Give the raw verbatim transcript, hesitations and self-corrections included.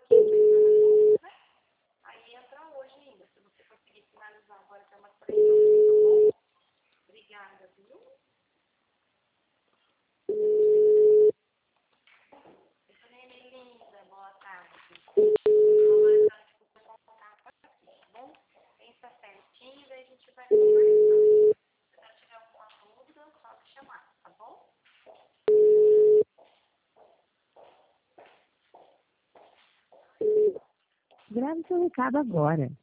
aqui fechando a conta, né? Aí entra hoje ainda, se você conseguir finalizar agora até umas três horas, tá bom? Obrigada, viu? Essa neném linda, boa tarde. Agora tá desculpa contar aqui, tá bom? Pensa certinho, daí a gente vai conversando. Se você tiver alguma dúvida, só me chamar, tá bom? Grave seu recado agora.